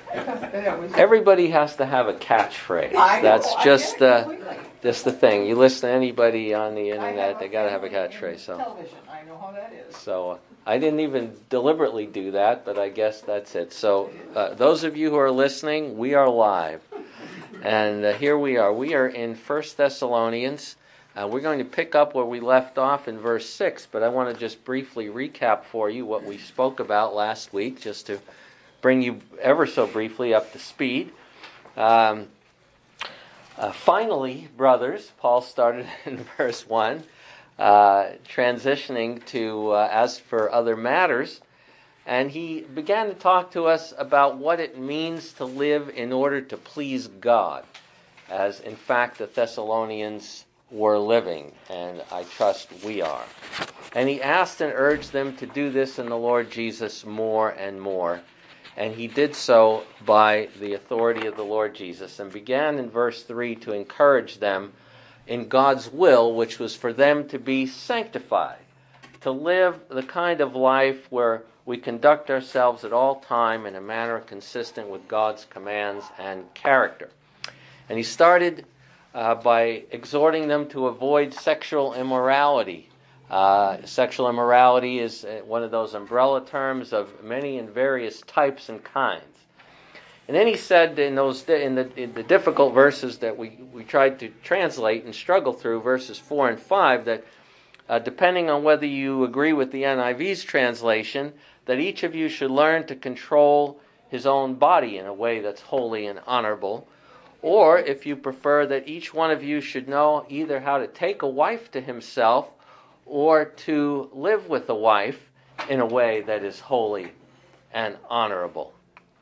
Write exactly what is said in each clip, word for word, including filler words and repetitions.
Everybody has to have a catchphrase. I know, That's I just get it the completely. just the thing. You listen to anybody on the internet, they got to have a family in catchphrase. So, television, I know how that is. so uh, I didn't even deliberately do that, but I guess that's it. So, uh, those of you who are listening, we are live, and uh, here we are. We are in First Thessalonians. Uh, we're going to pick up where we left off in verse six, but I want to just briefly recap for you what we spoke about last week, just to bring you ever so briefly up to speed. Um, uh, finally, brothers, Paul started in verse one, uh, transitioning to uh, as for other matters, and he began to talk to us about what it means to live in order to please God, as in fact the Thessalonians were living, and I trust we are. And he asked and urged them to do this in the Lord Jesus more and more. And he did so by the authority of the Lord Jesus, and began in verse three to encourage them in God's will, which was for them to be sanctified, to live the kind of life where we conduct ourselves at all time in a manner consistent with God's commands and character. And he started uh, by exhorting them to avoid sexual immorality. Uh, sexual immorality is one of those umbrella terms of many and various types and kinds. And then he said in those in the, in the difficult verses that we, we tried to translate and struggle through, verses four and five, that uh, depending on whether you agree with the N I V's translation, that each of you should learn to control his own body in a way that's holy and honorable, or if you prefer, that each one of you should know either how to take a wife to himself or to live with a wife in a way that is holy and honorable.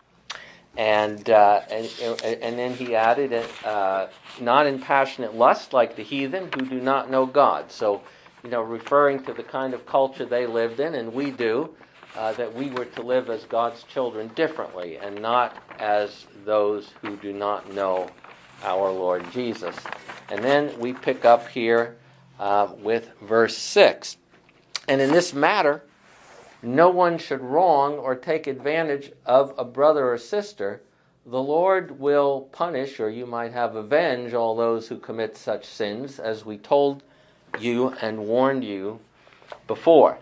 And uh, and, and then he added, uh, not in passionate lust like the heathen who do not know God. So, you know, referring to the kind of culture they lived in, and we do, uh, that we were to live as God's children differently and not as those who do not know our Lord Jesus. And then we pick up here Uh, with verse six. And in this matter, no one should wrong or take advantage of a brother or sister. The Lord will punish, or you might have avenge, all those who commit such sins, as we told you and warned you before.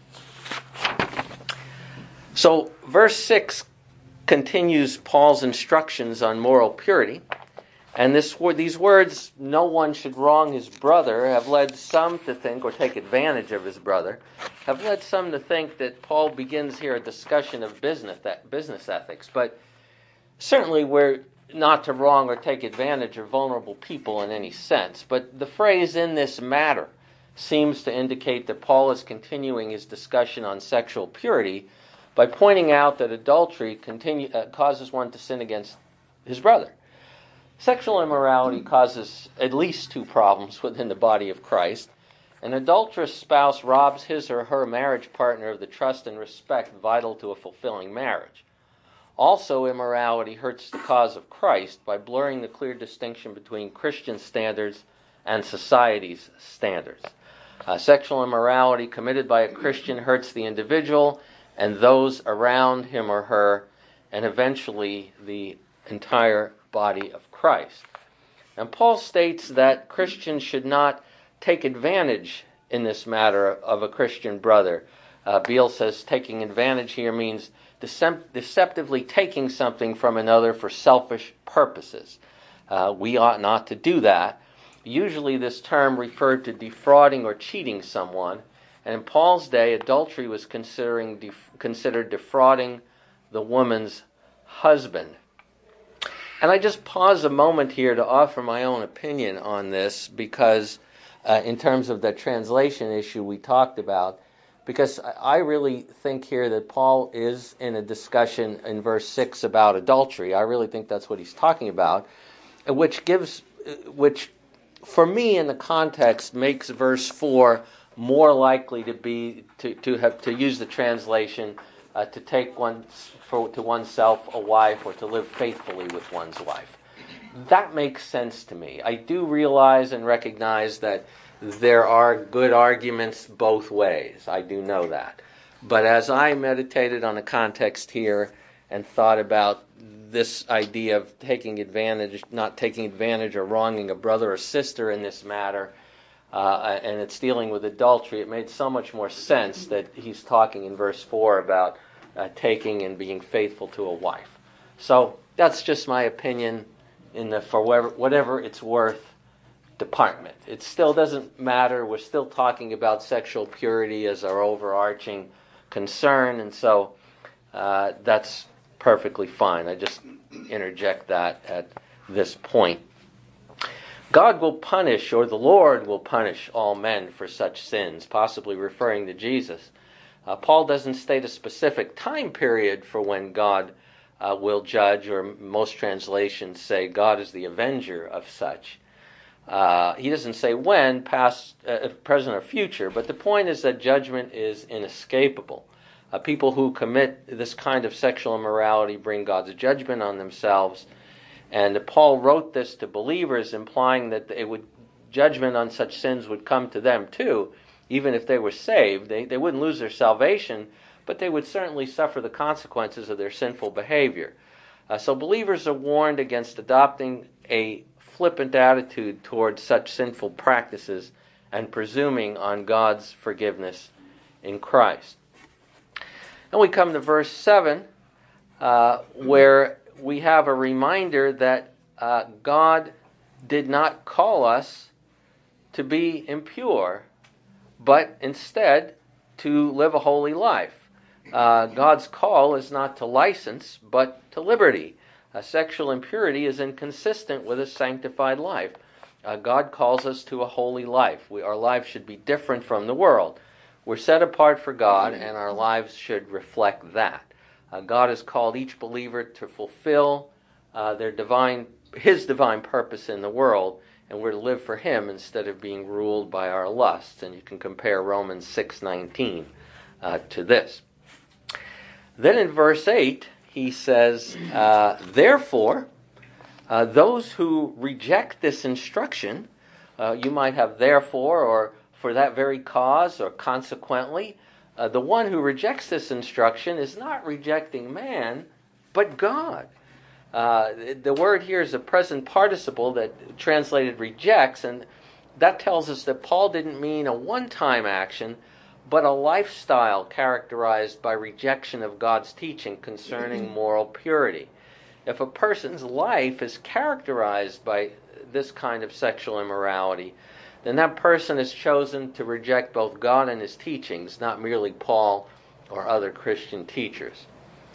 So verse six continues Paul's instructions on moral purity. And this, these words, no one should wrong his brother, have led some to think, or take advantage of his brother, have led some to think that Paul begins here a discussion of business business ethics. But certainly we're not to wrong or take advantage of vulnerable people in any sense. But the phrase "in this matter" seems to indicate that Paul is continuing his discussion on sexual purity by pointing out that adultery continue, uh, causes one to sin against his brother. Sexual immorality causes at least two problems within the body of Christ. An adulterous spouse robs his or her marriage partner of the trust and respect vital to a fulfilling marriage. Also, immorality hurts the cause of Christ by blurring the clear distinction between Christian standards and society's standards. Uh, sexual immorality committed by a Christian hurts the individual and those around him or her, and eventually the entire body of Christ. And Paul states that Christians should not take advantage in this matter of a Christian brother. Uh, Beale says taking advantage here means decep- deceptively taking something from another for selfish purposes. Uh, we ought not to do that. Usually this term referred to defrauding or cheating someone, and in Paul's day, adultery was considering def- considered defrauding the woman's husband. And I just pause a moment here to offer my own opinion on this, because uh, in terms of the translation issue we talked about, because I really think here that Paul is in a discussion in verse six about adultery. I really think that's what he's talking about, which gives, which for me in the context makes verse four more likely to be, to, to have, to use the translation, Uh, to take one for, to oneself a wife, or to live faithfully with one's wife. That makes sense to me. I do realize and recognize that there are good arguments both ways. I do know that. But as I meditated on the context here and thought about this idea of taking advantage, not taking advantage or wronging a brother or sister in this matter, uh, and it's dealing with adultery, it made so much more sense that he's talking in verse four about uh, taking and being faithful to a wife. So that's just my opinion in the for whatever, whatever it's worth department. It still doesn't matter. We're still talking about sexual purity as our overarching concern, and so uh, that's perfectly fine. I just interject that at this point. God will punish, or the Lord will punish all men for such sins, possibly referring to Jesus. Uh, Paul doesn't state a specific time period for when God uh, will judge, or most translations say God is the avenger of such. Uh, he doesn't say when, past, uh, present, or future, but the point is that judgment is inescapable. Uh, people who commit this kind of sexual immorality bring God's judgment on themselves, and Paul wrote this to believers, implying that it would, judgment on such sins would come to them too, even if they were saved. They, they wouldn't lose their salvation, but they would certainly suffer the consequences of their sinful behavior. Uh, so believers are warned against adopting a flippant attitude towards such sinful practices and presuming on God's forgiveness in Christ. And we come to verse seven, uh, where we have a reminder that uh, God did not call us to be impure, but instead to live a holy life. Uh, God's call is not to license, but to liberty. Uh, sexual impurity is inconsistent with a sanctified life. Uh, God calls us to a holy life. We, our lives should be different from the world. We're set apart for God, and our lives should reflect that. Uh, God has called each believer to fulfill uh, their divine, His divine purpose in the world, and we're to live for Him instead of being ruled by our lusts. And you can compare Romans six nineteen uh, to this. Then in verse eight, he says, uh, therefore, uh, those who reject this instruction, uh, you might have therefore, or for that very cause, or consequently, uh, the one who rejects this instruction is not rejecting man, but God. Uh, the word here is a present participle that translated rejects, and that tells us that Paul didn't mean a one-time action, but a lifestyle characterized by rejection of God's teaching concerning moral purity. If a person's life is characterized by this kind of sexual immorality, then that person has chosen to reject both God and His teachings, not merely Paul or other Christian teachers.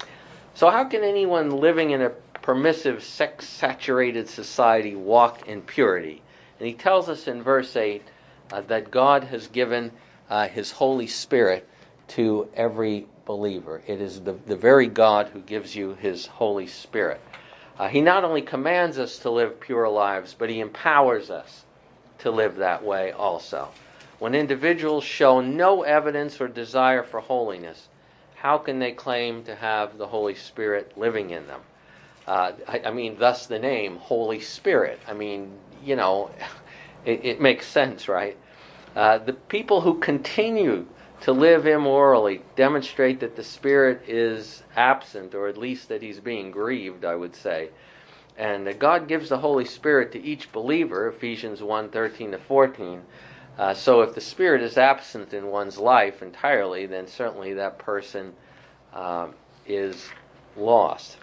So how can anyone living in a permissive, sex-saturated society walk in purity? And he tells us in verse eight uh, that God has given Uh, His Holy Spirit to every believer. It is the, the very God who gives you His Holy Spirit. Uh, he not only commands us to live pure lives, but He empowers us to live that way also. When individuals show no evidence or desire for holiness, how can they claim to have the Holy Spirit living in them? Uh, I, I mean, thus the name, Holy Spirit. I mean, you know, it, it makes sense, right? Uh, the people who continue to live immorally demonstrate that the Spirit is absent, or at least that He's being grieved, I would say. And that God gives the Holy Spirit to each believer, Ephesians one thirteen to fourteen. Uh, so if the Spirit is absent in one's life entirely, then certainly that person uh, is lost.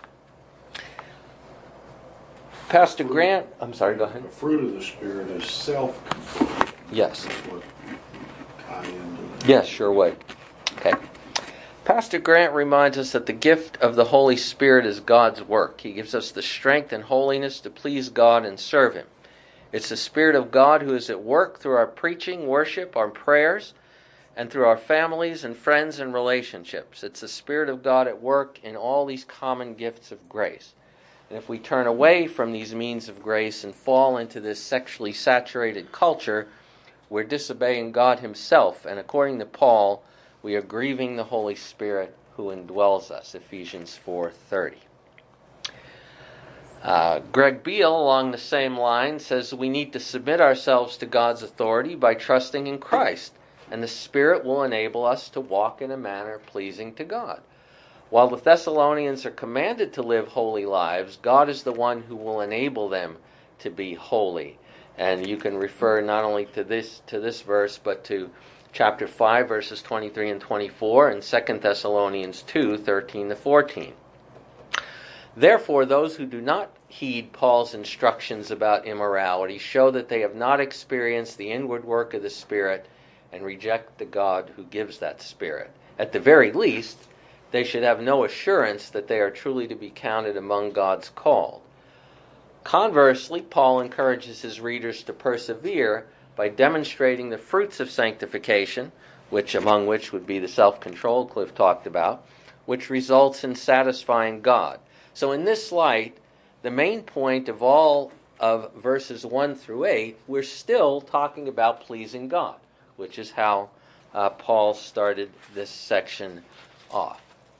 Pastor Grant, I'm sorry, go ahead. The fruit of the Spirit is self-control. Yes. Tie into that. Yes, sure would. Okay. Pastor Grant reminds us that the gift of the Holy Spirit is God's work. He gives us the strength and holiness to please God and serve Him. It's the Spirit of God who is at work through our preaching, worship, our prayers, and through our families and friends and relationships. It's the Spirit of God at work in all these common gifts of grace. And if we turn away from these means of grace and fall into this sexually saturated culture, we're disobeying God Himself, and according to Paul, we are grieving the Holy Spirit who indwells us, Ephesians four thirty. Uh, Greg Beale, along the same line, says we need to submit ourselves to God's authority by trusting in Christ, and the Spirit will enable us to walk in a manner pleasing to God. While the Thessalonians are commanded to live holy lives, God is the one who will enable them to be holy. And you can refer not only to this to this verse, but to chapter five, verses twenty-three and twenty-four, and Second Thessalonians two, thirteen to fourteen. Therefore, those who do not heed Paul's instructions about immorality show that they have not experienced the inward work of the Spirit and reject the God who gives that Spirit. At the very least, they should have no assurance that they are truly to be counted among God's called. Conversely, Paul encourages his readers to persevere by demonstrating the fruits of sanctification, which among which would be the self-control Cliff talked about, which results in satisfying God. So in this light, the main point of all of verses one through eight, we're still talking about pleasing God, which is how uh, Paul started this section off.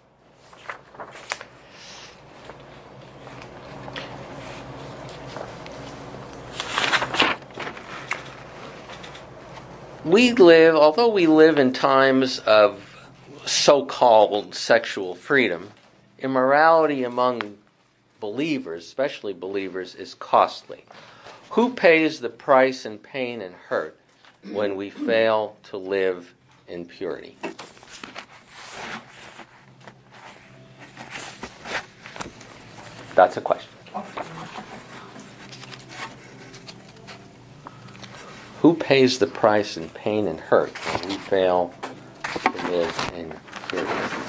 We live, although we live in times of so-called sexual freedom, immorality among believers, especially believers, is costly. Who pays the price in pain and hurt when we fail to live in purity? That's a question. Who pays the price in pain and hurt when we fail to live in purity?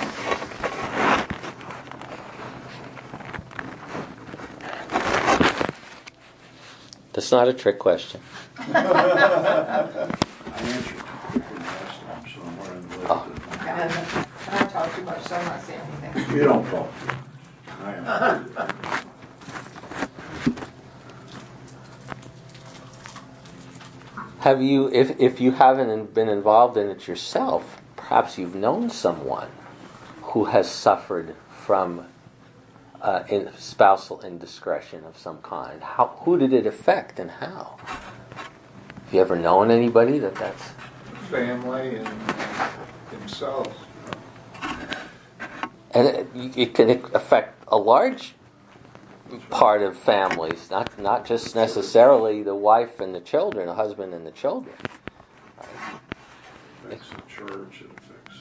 That's not a trick question. I answered quickly last time, so I'm running late. Oh. I talk too much, so I'm not saying anything. You don't talk. I am. Have you, if, if you haven't been involved in it yourself, perhaps you've known someone who has suffered from uh, in spousal indiscretion of some kind. How, who did it affect and how? Have you ever known anybody that that's... Family and themselves. And it, it can affect a large part of families, not not just necessarily the wife and the children, the husband and the children. It affects the church, it affects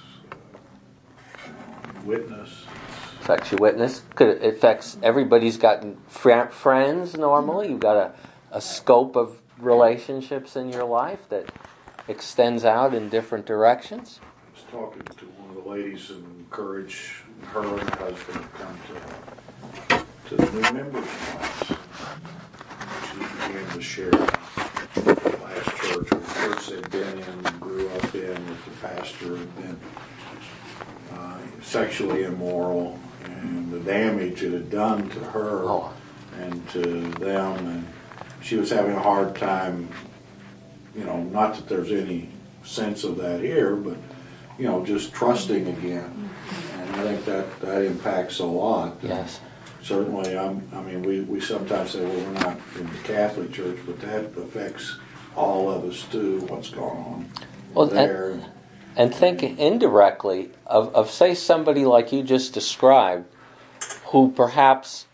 uh, witness. Affects your witness. Could it affects everybody's got fr- friends normally. You've got a, a scope of relationships in your life that extends out in different directions. I was talking to one of the ladies and encouraged her and her husband to come to to the new members class. She began to share the last church or church they'd been in and grew up in, with the pastor had been uh, sexually immoral, and the damage it had done to her Oh. and to them, and she was having a hard time, you know, not that there's any sense of that here, but, you know, just trusting again. And I think that, that impacts a lot. Yes. Certainly, I'm, I mean, we, we sometimes say, well, we're not in the Catholic Church, but that affects all of us too, what's going on Well, there. and, and think indirectly of, of, say, somebody like you just described, who perhaps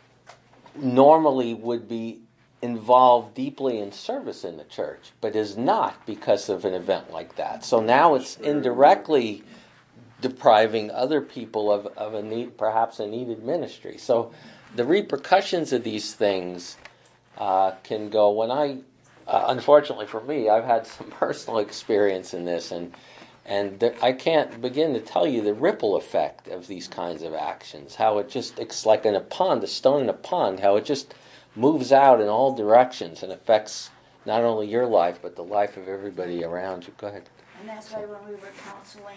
normally would be involved deeply in service in the church, but is not because of an event like that. So now it's indirectly depriving other people of, of a need, perhaps a needed ministry. So the repercussions of these things uh, can go. When I, uh, unfortunately for me, I've had some personal experience in this, and and there, I can't begin to tell you the ripple effect of these kinds of actions. How it just, it's like in a pond, a stone in a pond. How it just moves out in all directions and affects not only your life but the life of everybody around you. Go ahead. And that's why when we were counseling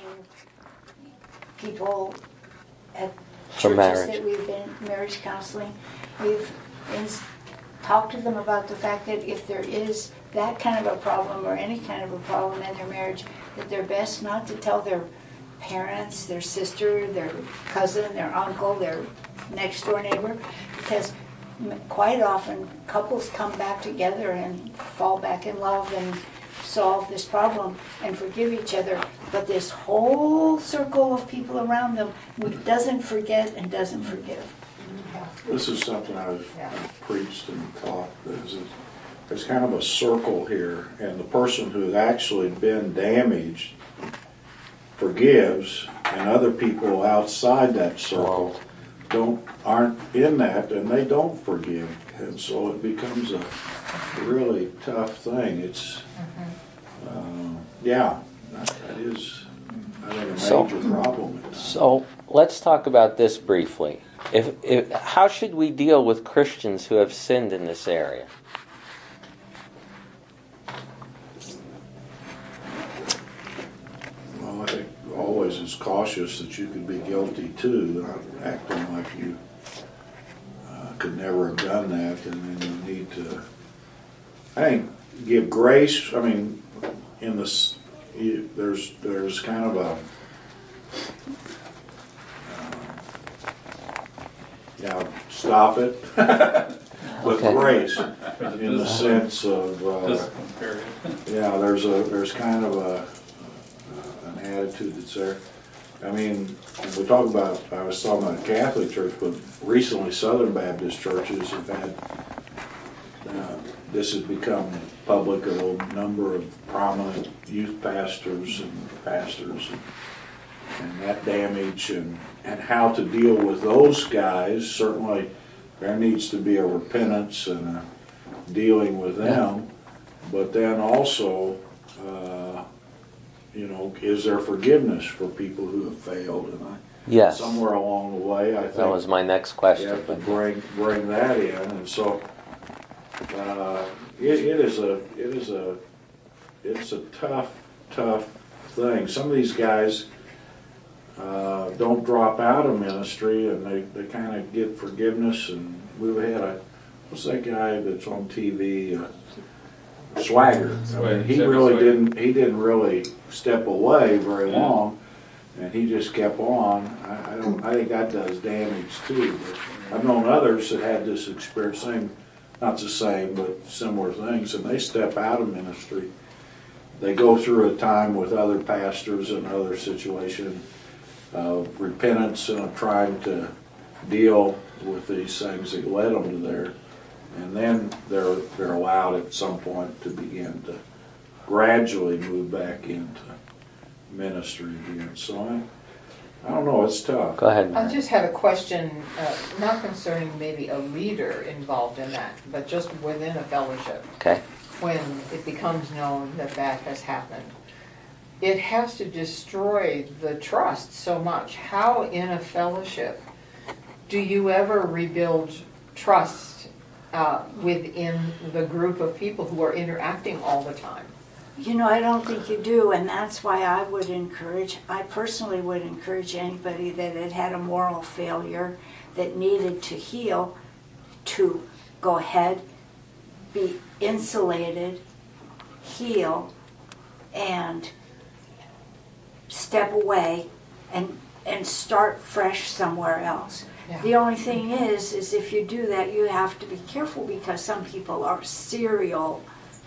people at For churches marriage. that we've been marriage counseling, we've ins- talked to them about the fact that if there is that kind of a problem or any kind of a problem in their marriage, that they're best not to tell their parents, their sister, their cousin, their uncle, their next door neighbor, because m- quite often couples come back together and fall back in love and solve this problem and forgive each other but this whole circle of people around them who doesn't forget and doesn't forgive. This is something I've Yeah. preached and taught. There's, a, there's kind of a circle here, and the person who's actually been damaged forgives, and other people outside that circle don't aren't in that, and they don't forgive, and so it becomes a really tough thing. It's uh, yeah, that, that is I think a major So- problem. At times. So let's talk about this briefly. If, if how should we deal with Christians who have sinned in this area? Well, I think always is cautious that you could be guilty too, not acting like you uh, could never have done that, and then you need to, I think, give grace. I mean, in this, you, there's there's kind of a, uh, yeah, stop it with Okay. grace, in the sense of, uh, Discipline period. yeah, there's a there's kind of a an attitude that's there. I mean, when we talk about, I was talking about Catholic Church, but recently Southern Baptist churches have had, uh, this has become public, a number of prominent youth pastors and pastors, and, and that damage, and, and how to deal with those guys. Certainly there needs to be a repentance and a dealing with them, but then also, uh, you know, is there forgiveness for people who have failed? And I, Yes. somewhere along the way, I think That was my next you question. have to bring bring that in, and so uh, it, it is a it is a it's a tough tough thing. Some of these guys uh, don't drop out of ministry, and they, they kind of get forgiveness. And we had a what's that guy that's on T V? Uh, Swagger. I mean, he Swagger, really Swagger. didn't. He didn't really step away very long, and he just kept on. I, I don't. I think that does damage too. But I've known others that had this experience, same, not the same, but similar things, and they step out of ministry. They go through a time with other pastors and other situation of repentance and of trying to deal with these things that led them to there. And then they're they're allowed at some point to begin to gradually move back into ministry again. So I, I don't know, it's tough. Go ahead. I Mary. just have a question, uh, not concerning maybe a leader involved in that, but just within a fellowship, Okay. when it becomes known that that has happened. It has to destroy the trust so much. How in a fellowship do you ever rebuild trust uh, within the group of people who are interacting all the time? You know, I don't think you do, and that's why I would encourage, I personally would encourage anybody that had had a moral failure that needed to heal to go ahead, be insulated, heal, and step away and and start fresh somewhere else. Yeah. The only thing is, is if you do that, you have to be careful because some people are serial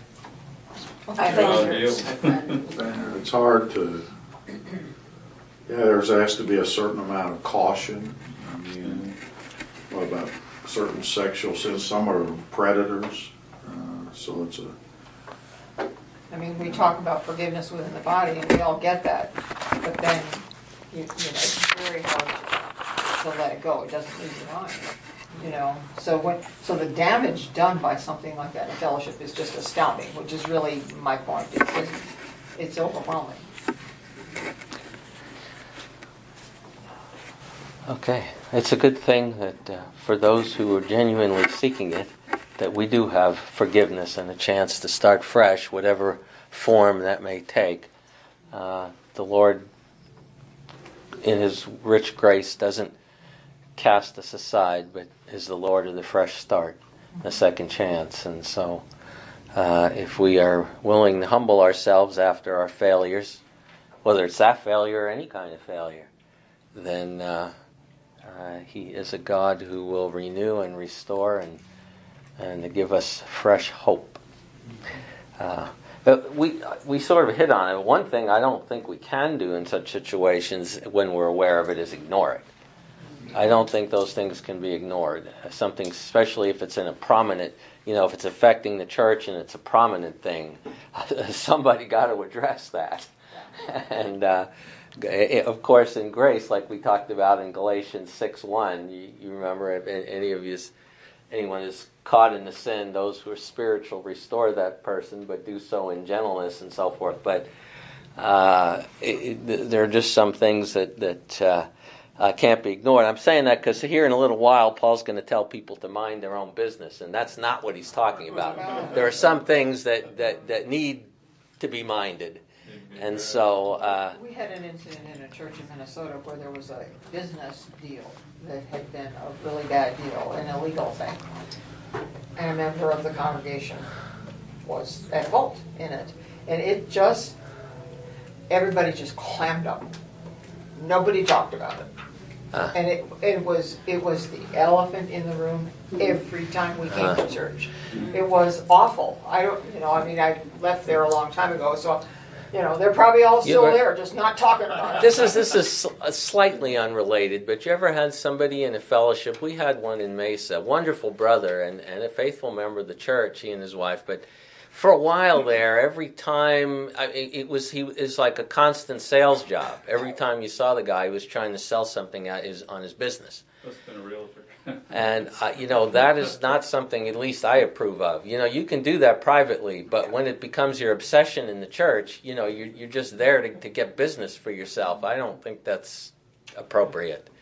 offenders. It's hard to, yeah, there's has to be a certain amount of caution. I mean, what about certain sexual sins? Some are predators, uh, so it's a, I mean, we talk about forgiveness within the body, and we all get that, but then, you, you know, it's very hard to let it go. It doesn't leave your mind, you know. So when, so the damage done by something like that in fellowship is just astounding, which is really my point. It's just, it's overwhelming. Okay. It's a good thing that uh, for those who are genuinely seeking it, that we do have forgiveness and a chance to start fresh, whatever form that may take. Uh, the Lord, in His rich grace, doesn't cast us aside, but is the Lord of the fresh start, the second chance. And so uh, if we are willing to humble ourselves after our failures, whether it's that failure or any kind of failure, then uh, uh, He is a God who will renew and restore and and to give us fresh hope. Uh, But we we sort of hit on it. One thing I don't think we can do in such situations when we're aware of it is ignore it. I don't think those things can be ignored. Something, especially if it's in a prominent, you know, if it's affecting the church and it's a prominent thing, somebody got to address that. And uh, of course, in grace, like we talked about in Galatians six one, you, you remember if any of you, anyone is caught in the sin, those who are spiritual restore that person, but do so in gentleness and so forth. But uh, it, it, there are just some things that that uh, uh, can't be ignored. I'm saying that because here in a little while, Paul's going to tell people to mind their own business, and that's not what he's talking about. There are some things that, that, that need to be minded. And so... Uh, we had an incident in a church in Minnesota where there was a business deal that had been a really bad deal, an illegal thing. And a member of the congregation was at fault in it. And it just, everybody just clammed up. Nobody talked about it. Uh, and it it was it was the elephant in the room every time we came uh, to church. It was awful. I don't, you know, I mean, I left there a long time ago, so... You know, they're probably all still ever, there, just not talking about it. This is this is slightly unrelated, but you ever had somebody in a fellowship? We had one in Mesa, wonderful brother and, and a faithful member of the church, he and his wife. But for a while there, every time, I, it, it was he it was like a constant sales job. Every time you saw the guy, he was trying to sell something at his, on his business. That's been a realtor. And, uh, you know, that is not something at least I approve of. You know, you can do that privately, but when it becomes your obsession in the church, you know, you're, you're just there to, to get business for yourself. I don't think that's appropriate.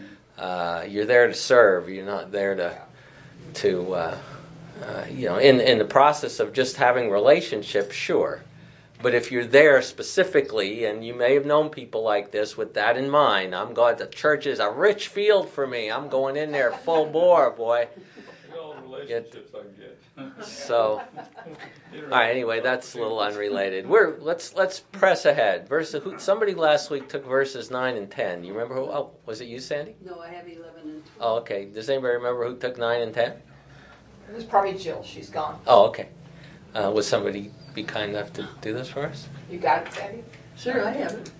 Uh, you're there to serve. You're not there to, to uh, uh, you know, in, in the process of just having relationships, sure. But if you're there specifically, and you may have known people like this with that in mind, I'm going, the church is a rich field for me. I'm going in there full bore, boy. All the relationships I get. So, all right. Anyway, that's a little unrelated. We're let's let's press ahead. Verse. Who, somebody last week took verses nine and ten. You remember who? Oh, was it you, Sandy? No, I have eleven and twelve. Oh, okay. Does anybody remember who took nine and ten? It was probably Jill. She's gone. Oh, okay. Uh, was somebody be kind enough to do this for us? You got it, Sandy? Sure, I have it.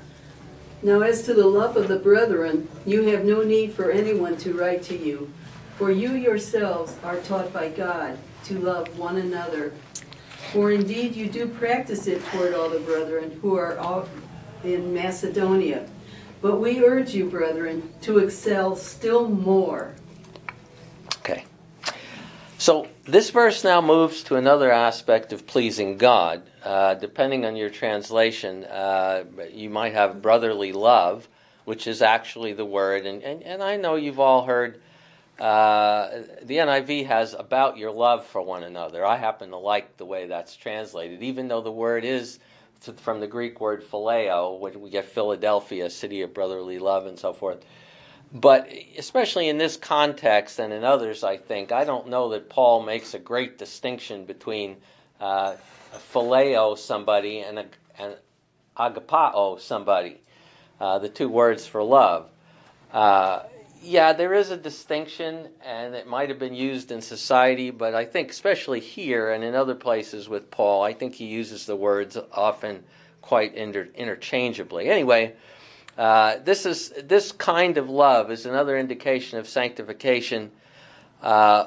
Now as to the love of the brethren, you have no need for anyone to write to you, for you yourselves are taught by God to love one another. For indeed you do practice it toward all the brethren who are all in Macedonia. But we urge you, brethren, to excel still more. Okay. So this verse now moves to another aspect of pleasing God. Uh, depending on your translation, uh, you might have brotherly love, which is actually the word. And, and, and I know you've all heard, uh, the N I V has about your love for one another. I happen to like the way that's translated, even though the word is from the Greek word phileo, which we get Philadelphia, city of brotherly love, and so forth. But especially in this context and in others, I think, I don't know that Paul makes a great distinction between uh, phileo somebody and, and agapao somebody, uh, the two words for love. Uh, yeah, there is a distinction, and it might have been used in society, but I think especially here and in other places with Paul, I think he uses the words often quite inter- interchangeably. Anyway, Uh, this is this kind of love is another indication of sanctification uh,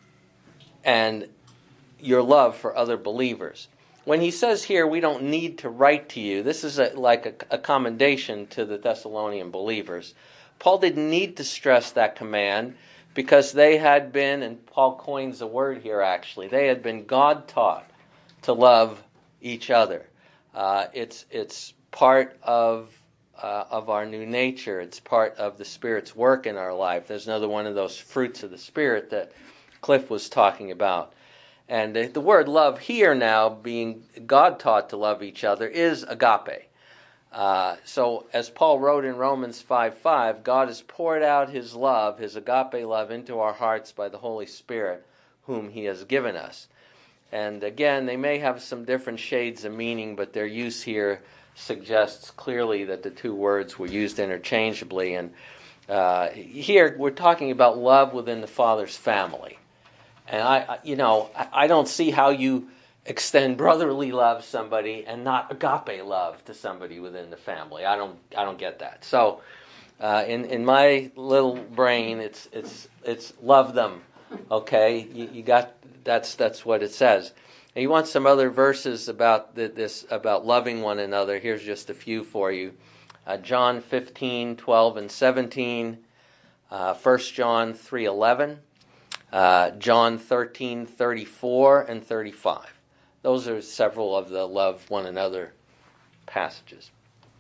and your love for other believers. When he says here, we don't need to write to you, this is a, like a, a commendation to the Thessalonian believers. Paul didn't need to stress that command because they had been, and Paul coins a word here actually, they had been God-taught to love each other. Uh, it's it's part of Uh, of our new nature. It's part of the Spirit's work in our life. There's another one of those fruits of the Spirit that Cliff was talking about. And the, the word love here now, being God taught to love each other, is agape. Uh, so as Paul wrote in Romans five five, God has poured out his love, his agape love, into our hearts by the Holy Spirit, whom he has given us. And again, they may have some different shades of meaning, but their use here suggests clearly that the two words were used interchangeably. And uh, here we're talking about love within the Father's family. And I, you know, I don't see how you extend brotherly love to somebody and not agape love to somebody within the family. I don't I don't get that. So uh, in in my little brain, it's it's it's love them. Okay, you, you got that's that's what it says. And you want some other verses about the, this about loving one another? Here's just a few for you. Uh, John fifteen, twelve, and seventeen. Uh, First John three eleven. Uh, John thirteen, thirty-four, and thirty-five. Those are several of the love one another passages.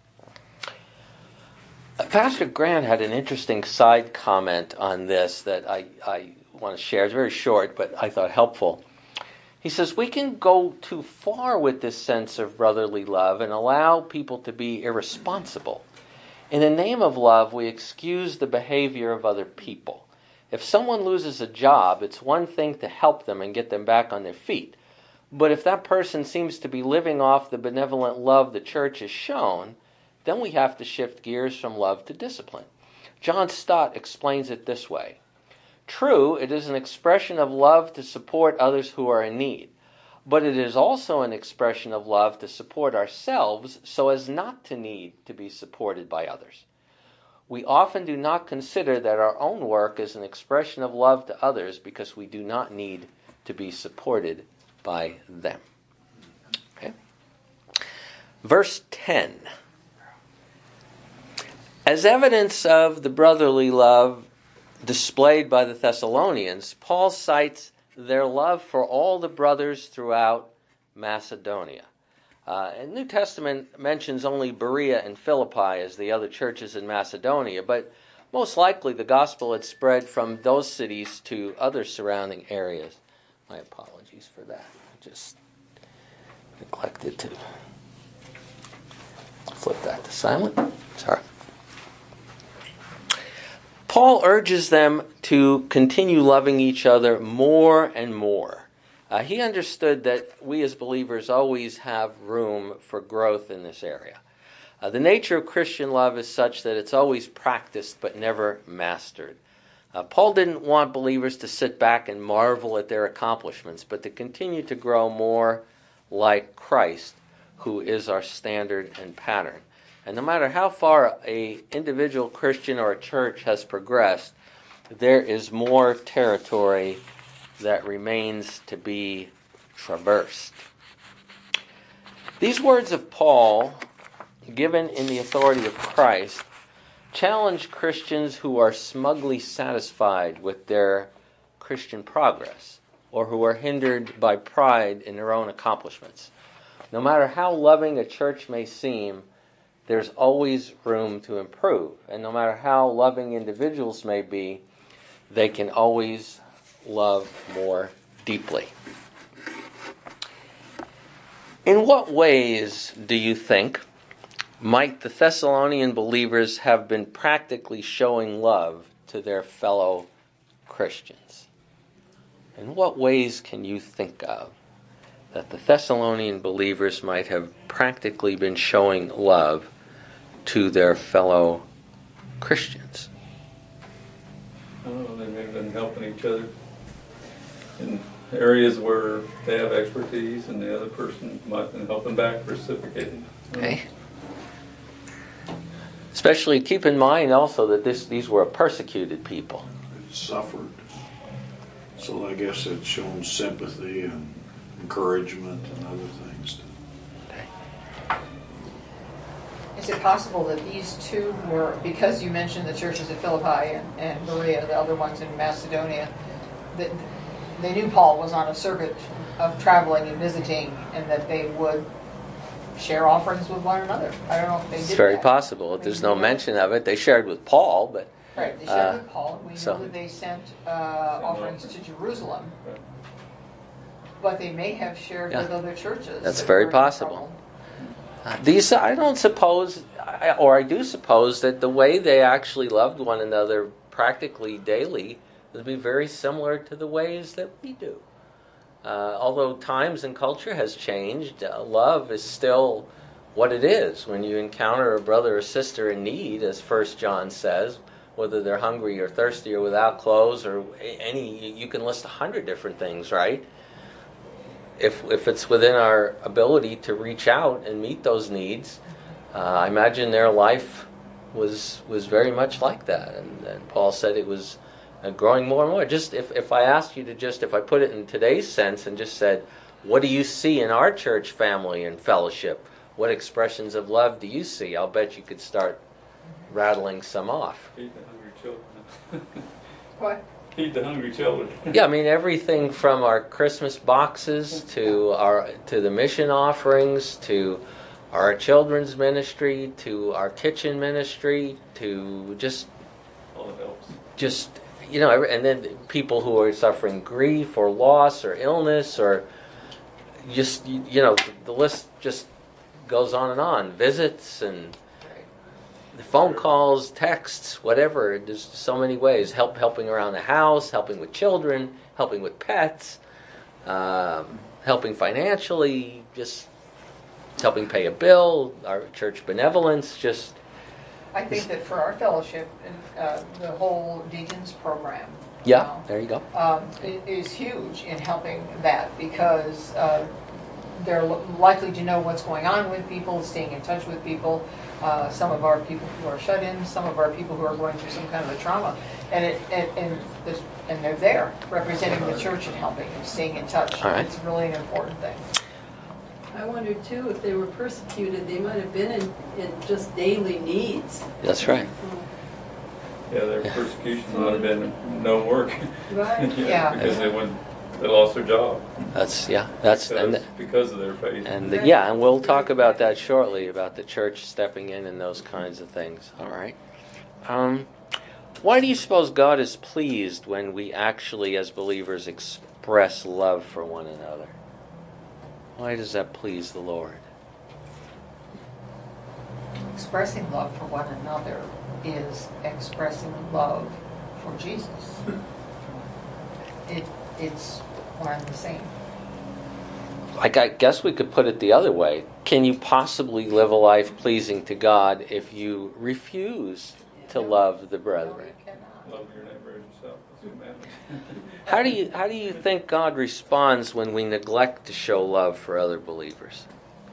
Uh, Pastor Grant had an interesting side comment on this that I, I want to share. It's very short, but I thought helpful. He says, we can go too far with this sense of brotherly love and allow people to be irresponsible. In the name of love, we excuse the behavior of other people. If someone loses a job, it's one thing to help them and get them back on their feet. But if that person seems to be living off the benevolent love the church has shown, then we have to shift gears from love to discipline. John Stott explains it this way. True, it is an expression of love to support others who are in need, but it is also an expression of love to support ourselves so as not to need to be supported by others. We often do not consider that our own work is an expression of love to others because we do not need to be supported by them. Okay. Verse ten. As evidence of the brotherly love displayed by the Thessalonians, Paul cites their love for all the brothers throughout Macedonia. Uh, and the New Testament mentions only Berea and Philippi as the other churches in Macedonia, but most likely the gospel had spread from those cities to other surrounding areas. My apologies for that. I just neglected to flip that to silent. Sorry. Paul urges them to continue loving each other more and more. Uh, he understood that we as believers always have room for growth in this area. Uh, the nature of Christian love is such that it's always practiced but never mastered. Uh, Paul didn't want believers to sit back and marvel at their accomplishments, but to continue to grow more like Christ, who is our standard and pattern. And no matter how far an individual Christian or a church has progressed, there is more territory that remains to be traversed. These words of Paul, given in the authority of Christ, challenge Christians who are smugly satisfied with their Christian progress or who are hindered by pride in their own accomplishments. No matter how loving a church may seem, there's always room to improve. And no matter how loving individuals may be, they can always love more deeply. In what ways do you think might the Thessalonian believers have been practically showing love to their fellow Christians? In what ways can you think of that the Thessalonian believers might have practically been showing love to their fellow Christians? I don't know, they may have been helping each other in areas where they have expertise and the other person might have been helping back, reciprocating. Okay. Especially keep in mind also that this these were a persecuted people. It suffered. So I guess it's shown sympathy and encouragement and other things. Is it possible that these two were, because you mentioned the churches at Philippi and, and Berea, the other ones in Macedonia, that they knew Paul was on a circuit of traveling and visiting, and that they would share offerings with one another? I don't know if they did It's very that. possible. There's no mention of it. They shared with Paul, but Right, they shared uh, with Paul, and we so- know that they sent uh, offerings to Jerusalem, but they may have shared Yeah. with other churches. That's that very were in possible. trouble. Uh, These, I don't suppose, I- or I do suppose that the way they actually loved one another practically daily would be very similar to the ways that we do. Uh, although times and culture has changed, uh, love is still what it is. When you encounter a brother or sister in need, as First John says, whether they're hungry or thirsty or without clothes or a- any, you can list a hundred different things, right? if if it's within our ability to reach out and meet those needs, uh, I imagine their life was was very much like that. And, and Paul said it was uh, growing more and more. Just if, if I asked you to just, if I put it in today's sense and just said, what do you see in our church family and fellowship? What expressions of love do you see? I'll bet you could start rattling some off. Feed the hungry children. What? Feed the hungry children. Yeah, I mean everything from our Christmas boxes to our to the mission offerings to our children's ministry to our kitchen ministry to just All it helps. just you know, every- and then people who are suffering grief or loss or illness or just you, you know the list just goes on and on. Visits and the phone calls, texts, whatever. There's so many ways. Help, helping around the house, helping with children, helping with pets, um, helping financially, just helping pay a bill. Our church benevolence, just I think that for our fellowship, uh, the whole deacons program. yeah. now, There you go. um, i- is huge in helping that because uh, they're li- likely to know what's going on with people, staying in touch with people. Uh, some of our people who are shut in, some of our people who are going through some kind of a trauma, and it and and, this, and they're there representing the church and helping and staying in touch. All right. It's really an important thing. I wonder too, if they were persecuted, they might have been in, in just daily needs. That's right. Yeah, their persecution might have been no work. Right. Yeah. Because they went, they lost their job. That's yeah. That's and. Because, because of their faith. And the, yeah, and we'll talk about that shortly, about the church stepping in and those kinds of things. All right. Um, why do you suppose God is pleased when we actually, as believers, express love for one another? Why does that please the Lord? Expressing love for one another is expressing love for Jesus. It it's one and the same. Like, I guess we could put it the other way. Can you possibly live a life pleasing to God if you refuse to love the brethren? Love your neighbor as yourself. That's what matters. How do you how do you think God responds when we neglect to show love for other believers?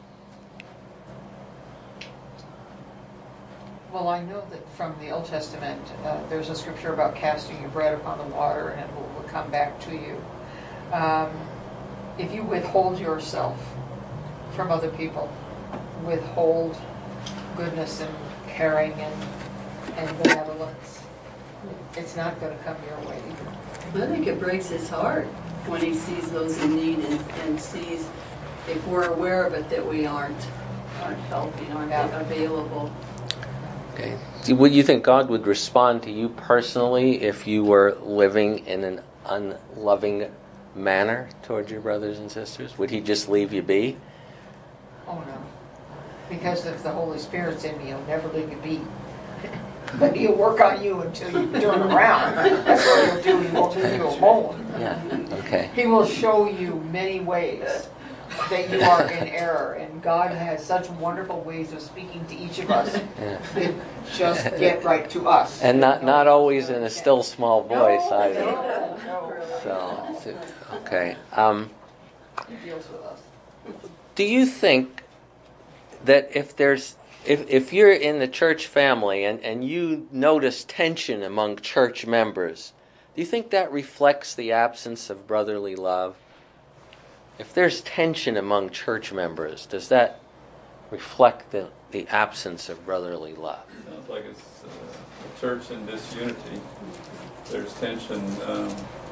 Well, I know that from the Old Testament, uh, there's a scripture about casting your bread upon the water and it will, will come back to you. Um, if you withhold yourself from other people, withhold goodness and caring and, and benevolence, it's not going to come your way either. I think it breaks his heart when he sees those in need and, and sees, if we're aware of it, that we aren't, aren't helping, aren't Yeah. available. Okay. Do- Would you think God would respond to you personally if you were living in an unloving manner towards your brothers and sisters? Would He just leave you be? Oh, no. Because if the Holy Spirit's in me, He'll never leave you be. But He'll work on you until you turn around. That's what He'll do. He won't leave you alone. Yeah. Okay. He will show you many ways that you are in error. And God has such wonderful ways of speaking to each of us Yeah. that just get right to us. And not not always in a still small voice No, either. no, no. So, so- okay. Um, He deals with us. do you think that if there's if if you're in the church family and, and you notice tension among church members, do you think that reflects the absence of brotherly love? If there's tension among church members, does that reflect the, the absence of brotherly love? Sounds like it's uh, a church in disunity. There's tension. Um,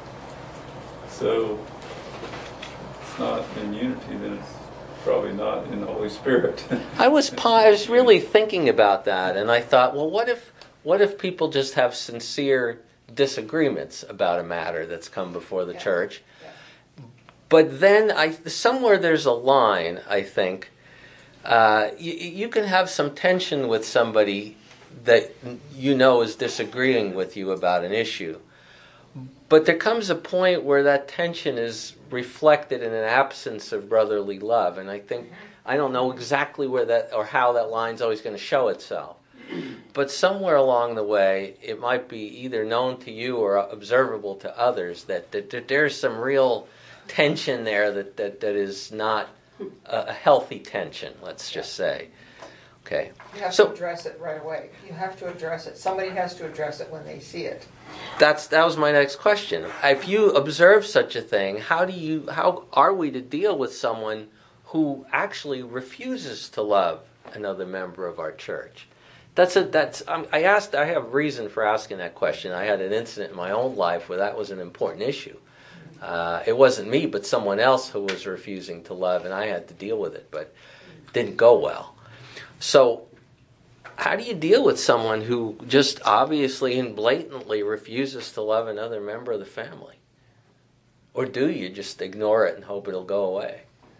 so it's not in unity, then it's probably not in the Holy Spirit. I was pa- I was really thinking about that, and I thought, well, what if what if people just have sincere disagreements about a matter that's come before the Yeah. church? Yeah. But then I somewhere there's a line, I think. Uh, you, you can have some tension with somebody that you know is disagreeing with you about an issue. But there comes a point where that tension is reflected in an absence of brotherly love. And I think, I don't know exactly where that or how that line's always going to show itself. But somewhere along the way, it might be either known to you or observable to others that, that, that there's some real tension there that, that, that is not a, a healthy tension, let's just say. Okay. You have So- to address it right away. You have to address it. Somebody has to address it when they see it. That's that was my next question. If you observe such a thing, how do you how are we to deal with someone who actually refuses to love another member of our church? That's a that's um, I asked I have reason for asking that question. I had an incident in my own life where that was an important issue. Uh, it wasn't me, but someone else who was refusing to love, and I had to deal with it, but it didn't go well. So, how do you deal with someone who just obviously and blatantly refuses to love another member of the family? Or do you just ignore it and hope it'll go away?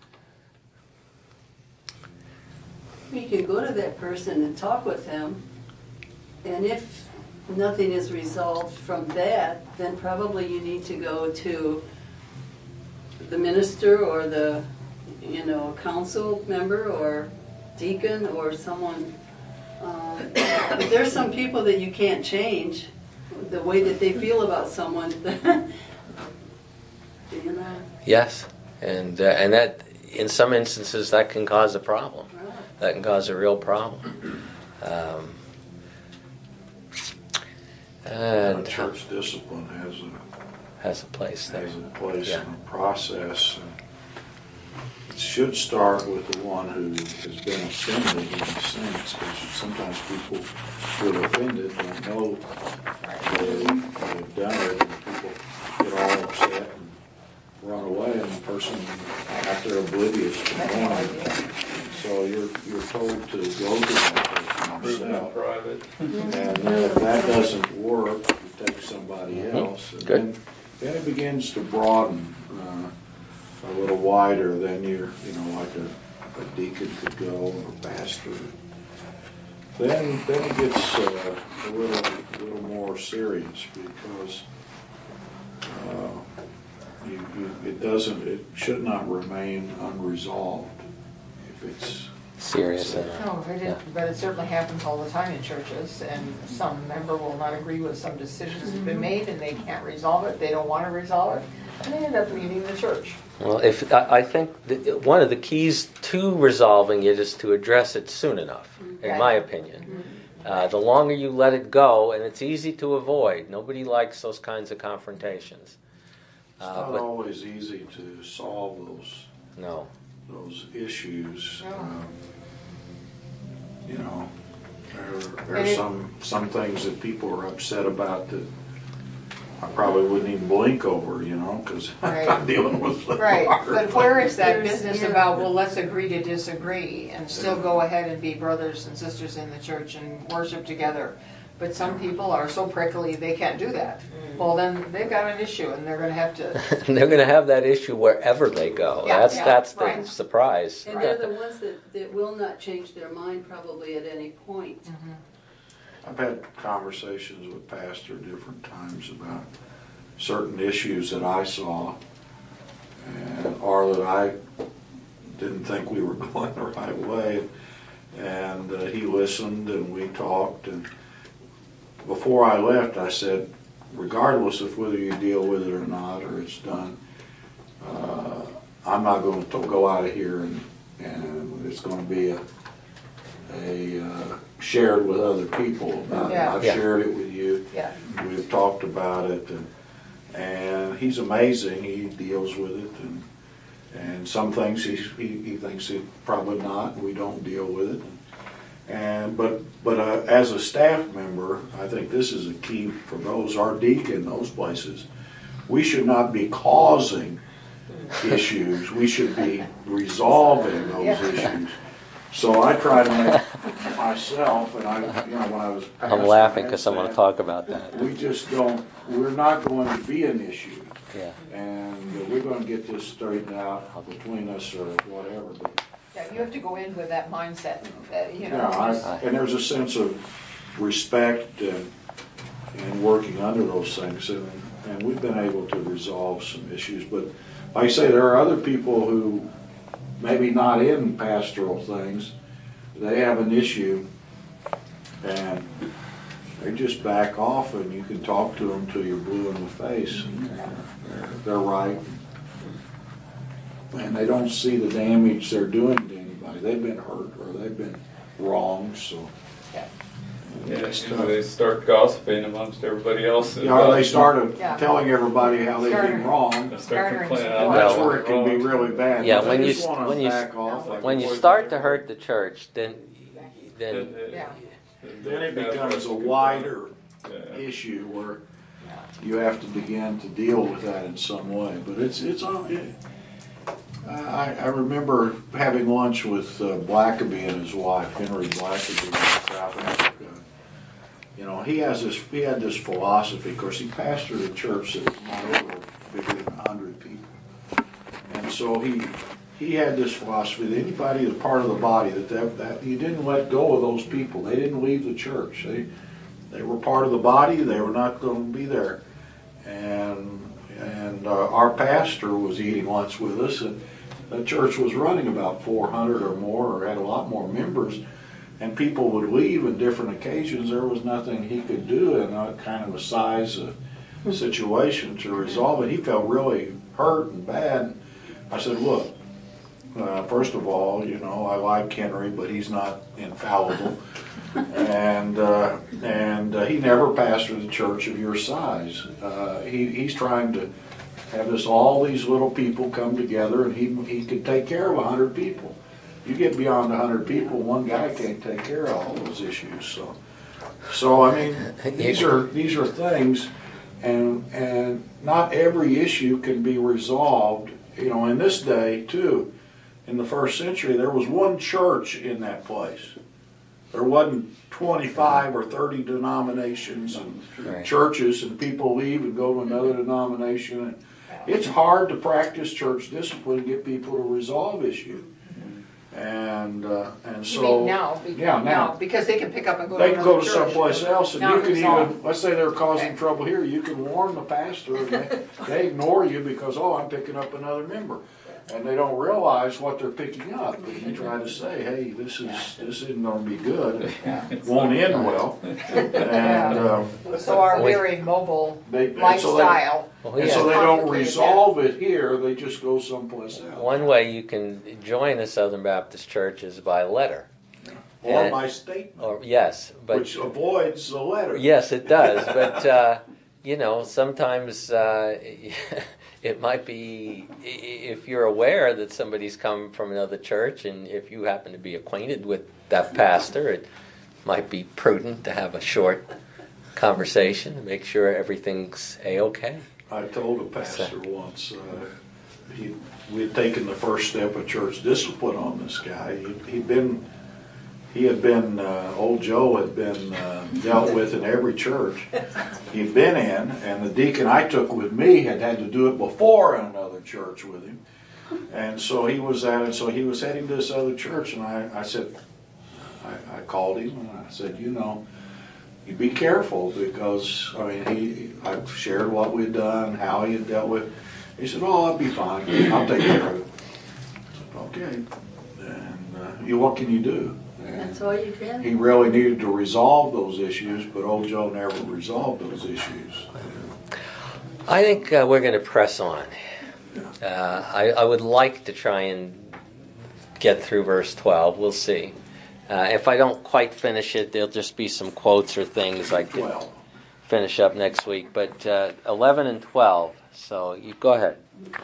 You can go to that person and talk with them, and if nothing is resolved from that, then probably you need to go to the minister or the, you know, council member or deacon or someone. Um, but there's some people that you can't change the way that they feel about someone. You know. Yes, and uh, and that in some instances that can cause a problem. That can cause a real problem. Um, and Church discipline has a has a place there. has a place Yeah. and a process. And it should start with the one who has been offended in a sense, because sometimes people feel offended, don't know they, they've done it, and people get all upset and run away, and the person after oblivious to going. So you're you're told to go to that person Prove it in yourself. private. And then if that doesn't work, you take somebody else. And Good. then, then it begins to broaden uh, a little wider. Then you're, you know, like a, a deacon could go or a pastor. Then, then it gets uh, a little, a little more serious because uh, you, you, it doesn't, it should not remain unresolved if it's Serious enough. No, it is, but it certainly happens all the time in churches, and some member will not agree with some decisions that have been made, and they can't resolve it, they don't want to resolve it, and they end up leaving the church. Well, if I I think that one of the keys to resolving it is to address it soon enough, in my opinion. Uh, the longer you let it go, and it's easy to avoid. Nobody likes those kinds of confrontations. It's Uh, not but always easy to solve those no, those issues. No. Um, you know, there, there And are it- some some things that people are upset about that I probably wouldn't even blink over. You know, because Right. I'm dealing with the Right, heart. but where is that There's- business yeah. about, well, let's agree to disagree and still go ahead and be brothers and sisters in the church and worship together? But some people are so prickly, they can't do that. Well, then they've got an issue and they're gonna have to, they're going to have that issue wherever they go. Yeah, that's yeah, that's the right. surprise. And they're the ones that, that will not change their mind probably at any point. I've had conversations with Pastor different times about certain issues that I saw, and or that I didn't think we were going the right way. And uh, he listened, and we talked. And before I left, I said, regardless of whether you deal with it or not, or it's done, uh, I'm not going to go out of here and, and it's going to be a, a uh, shared with other people about Yeah. it. I've Yeah. shared it with you. yeah. We've talked about it, and, and he's amazing. He deals with it, and and some things he he, he thinks it probably not. We don't deal with it, and but but uh, as a staff member, I think this is a key for those our deacon, those places. We should not be causing issues. We should be resolving those Yeah. issues. So I try to make myself, and I, you know, when I was I'm pastor laughing and because I want to staff, talk about that. we just don't, we're not going to be an issue. Yeah. And we're going to get this straightened out between us or whatever. But, Yeah, you have to go in with that mindset, that, you know. yeah, I, and there's a sense of respect and, and working under those things. And, and we've been able to resolve some issues. But like I say, there are other people who maybe not in pastoral things, they have an issue and they just back off, and you can talk to them till you're blue in the face. And they're, they're right. and they don't see the damage they're doing to anybody. They've been hurt or they've been wronged, so. Yeah, usually they start gossiping amongst everybody else. Yeah, or they started Yeah. telling everybody how they've Started- been wrong. They start Garnering complaining. support. "I'm That's not where it can be wrong." really bad. Yeah, They when you just st- wanna when you back st- off like When the you boys start do. to hurt the church, then then Then it- Yeah. Then it becomes a wider Yeah. issue where you have to begin to deal with that in some way. But it's, it's, on- it, I, I remember having lunch with uh, Blackaby and his wife, Henry Blackaby, in South Africa. You know, he has this, he had this philosophy. Of course, he pastored a church that was not over bigger than a hundred people. And so he, he had this philosophy that anybody that's part of the body, that, that, that you didn't let go of those people. They didn't leave the church. They, they were part of the body. They were not going to be there. And, and uh, our pastor was eating lunch with us, and the church was running about four hundred or more, or had a lot more members. And people would leave on different occasions. There was nothing he could do in that kind of a size of situation to resolve it. He felt really hurt and bad. I said, look, uh, first of all, you know, I like Henry, but he's not infallible. and uh, and uh, he never pastored a church of your size. Uh, he, he's trying to have this, all these little people come together, and he, he could take care of a hundred people. You get beyond a hundred people, one guy can't take care of all those issues. So, so I mean, these are these are things, and and not every issue can be resolved. You know, in this day too, in the first century, there was one church in that place. There wasn't twenty-five or thirty denominations and Right. churches, and people leave and go to another denomination. And it's hard to practice church discipline and get people to resolve issues. And uh, and You so mean now? Be- yeah, now. Because they can pick up and go to they can go another to church. someplace else, and Not you can resolved. even, let's say they're causing Okay. trouble here, you can warn the pastor, and they, they ignore you because, oh, I'm picking up another member. And they don't realize what they're picking up. And you try to say, hey, this is this isn't going to be good. It won't end well. And um, So our Wait. very mobile they, and so they, lifestyle. Well, and yeah. so they don't Complicated, resolve it here, they just go someplace else. One way you can join the Southern Baptist Church is by letter. Or and- by statement, Or yes, but which avoids the letter. yes, it does. But uh, you know, sometimes uh, it might be i- if you're aware that somebody's come from another church, and if you happen to be acquainted with that pastor, it might be prudent to have a short conversation and make sure everything's a-okay. I told a pastor once, uh, he, we had taken the first step of church discipline on this guy. He, he'd been, he had been, uh, old Joe had been uh, dealt with in every church he'd been in, and the deacon I took with me had had to do it before in another church with him. And so he was at it, so he was heading to this other church, and I, I said, I, I called him, and I said, you know, you be careful, because, I mean, he, I shared what we'd done, how he had dealt with. He said, oh, I'll be fine. I'll take care of it. I said, okay. And uh, you, what can you do? And That's all you can. he really needed to resolve those issues, but old Joe never resolved those issues. I think uh, we're going to press on. Uh, I, I would like to try and get through verse twelve. We'll see. Uh, if I don't quite finish it, there'll just be some quotes or things I can Well, finish up next week. But uh, eleven and twelve. So you go ahead.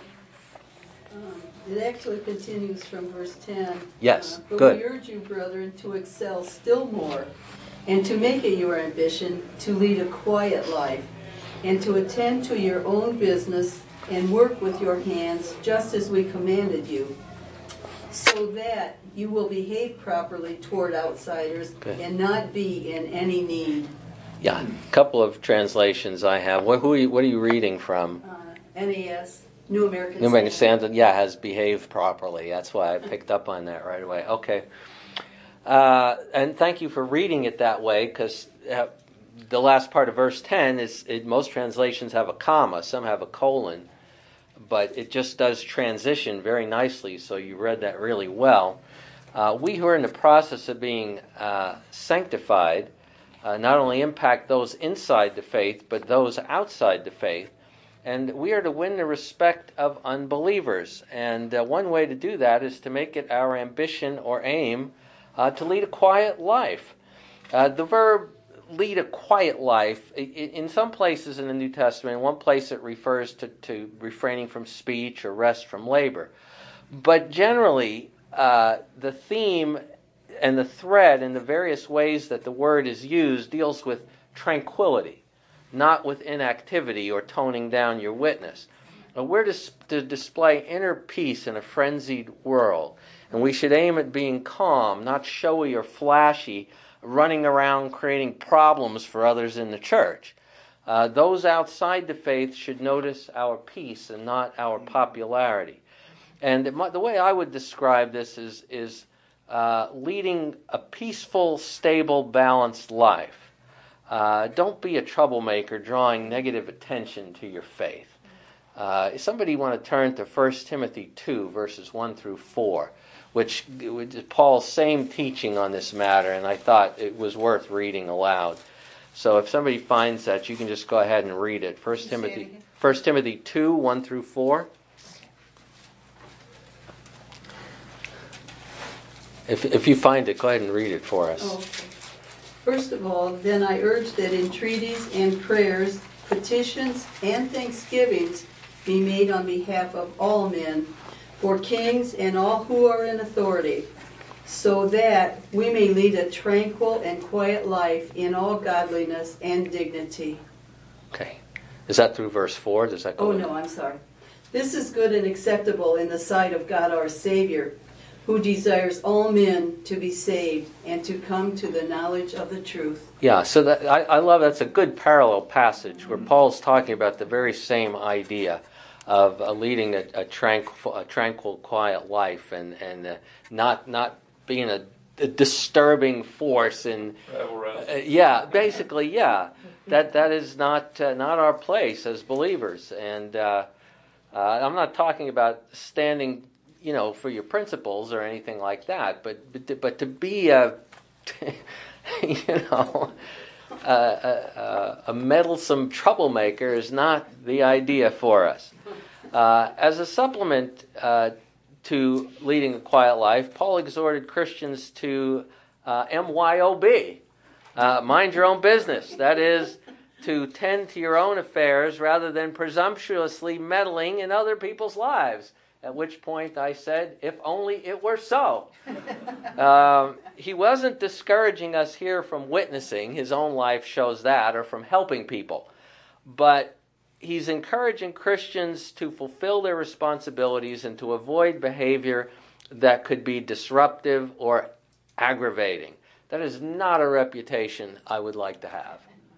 Um, It actually continues from verse ten. Yes, Uh, But good. we urge you, brethren, to excel still more, and to make it your ambition to lead a quiet life, and to attend to your own business, and work with your hands, just as we commanded you, so that you will behave properly toward outsiders, Good. and not be in any need. Yeah, a couple of translations I have. What, who are you, what are you reading from? Uh, N A S, New American New American Standard. Standard, yeah, has behaved properly. That's why I picked up on that right away. Okay. Uh, and thank you for reading it that way, because uh, the last part of verse ten is, it, most translations have a comma, some have a colon, but it just does transition very nicely, so you read that really well. Uh, we who are in the process of being uh, sanctified uh, not only impact those inside the faith, but those outside the faith. And we are to win the respect of unbelievers. And uh, one way to do that is to make it our ambition or aim uh, to lead a quiet life. Uh, the verb lead a quiet life, in some places in the New Testament, in one place it refers to, to refraining from speech or rest from labor. But generally, uh, the theme and the thread in the various ways that the word is used deals with tranquility, not with inactivity or toning down your witness. Uh, we're to, to display inner peace in a frenzied world, and we should aim at being calm, not showy or flashy, running around creating problems for others in the church. Uh, those outside the faith should notice our peace and not our popularity. And it might, the way I would describe this is, is uh, leading a peaceful, stable, balanced life. Uh, don't be a troublemaker drawing negative attention to your faith. Uh, if somebody want to turn to First Timothy two, verses one through four, which is Paul's same teaching on this matter, and I thought it was worth reading aloud. So if somebody finds that, you can just go ahead and read it. First Timothy, First Timothy two, one through four. If if you find it, go ahead and read it for us. Oh, okay. First of all, then I urge that entreaties and prayers, petitions and thanksgivings be made on behalf of all men, for kings and all who are in authority, so that we may lead a tranquil and quiet life in all godliness and dignity. Okay. Is that through verse four? Does that go? Oh, no, I'm sorry. This is good and acceptable in the sight of God our Savior, who desires all men to be saved and to come to the knowledge of the truth. Yeah, so that, I, I love that's a good parallel passage where Paul's talking about the very same idea of uh, leading a, a, tranquil, a tranquil, quiet life and and uh, not not being a, a disturbing force in. Uh, yeah, basically, yeah. That that is not uh, not our place as believers, and uh, uh, I'm not talking about standing, you know, for your principles or anything like that, but but to, but to be a, you know, a, a, a meddlesome troublemaker is not the idea for us. Uh, as a supplement uh, to leading a quiet life, Paul exhorted Christians to uh, M Y O B, uh, mind your own business. That is, to tend to your own affairs rather than presumptuously meddling in other people's lives. At which point I said, if only it were so. um, he wasn't discouraging us here from witnessing. His own life shows that, or from helping people. But he's encouraging Christians to fulfill their responsibilities and to avoid behavior that could be disruptive or aggravating. That is not a reputation I would like to have.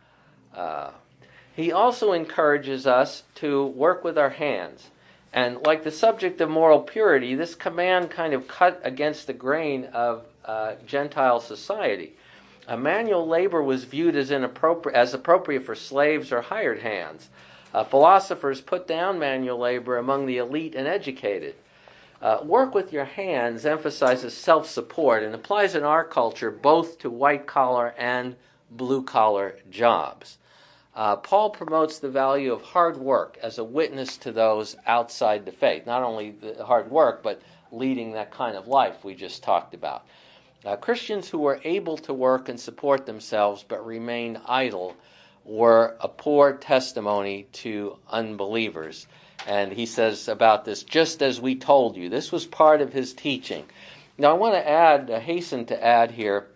Uh, he also encourages us to work with our hands. And like the subject of moral purity, this command kind of cut against the grain of uh, Gentile society. Uh, manual labor was viewed as inappropriate, as appropriate for slaves or hired hands. Uh, philosophers put down manual labor among the elite and educated. Uh, work with your hands emphasizes self-support and applies in our culture both to white-collar and blue-collar jobs. Uh, Paul promotes the value of hard work as a witness to those outside the faith. Not only the hard work, but leading that kind of life we just talked about. Uh, Christians who were able to work and support themselves but remained idle were a poor testimony to unbelievers. And he says about this, just as we told you. This was part of his teaching. Now I want to add, uh, hasten to add here,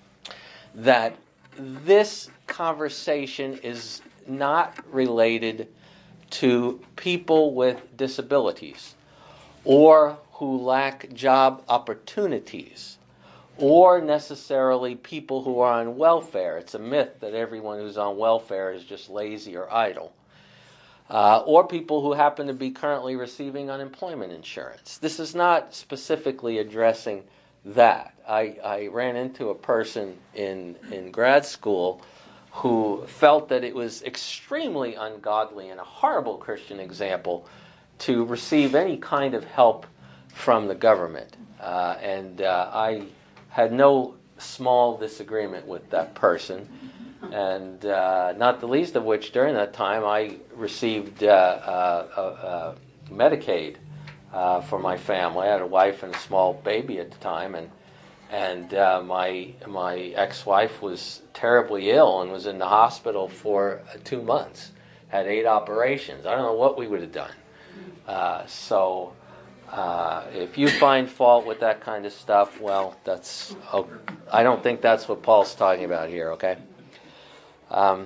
that this conversation is not related to people with disabilities or who lack job opportunities or necessarily people who are on welfare. It's a myth that everyone who's on welfare is just lazy or idle. Uh, or people who happen to be currently receiving unemployment insurance. This is not specifically addressing that. I, I ran into a person in, in grad school who felt that it was extremely ungodly and a horrible Christian example to receive any kind of help from the government. Uh, and uh, I had no small disagreement with that person. and uh, not the least of which during that time I received uh, uh, uh, uh, Medicaid uh, for my family. I had a wife and a small baby at the time, and and uh, my my ex-wife was terribly ill and was in the hospital for uh, two months. Had eight operations. I don't know what we would have done. Uh, so uh, if you find fault with that kind of stuff, well, that's oh, I don't think that's what Paul's talking about here. Okay. Um,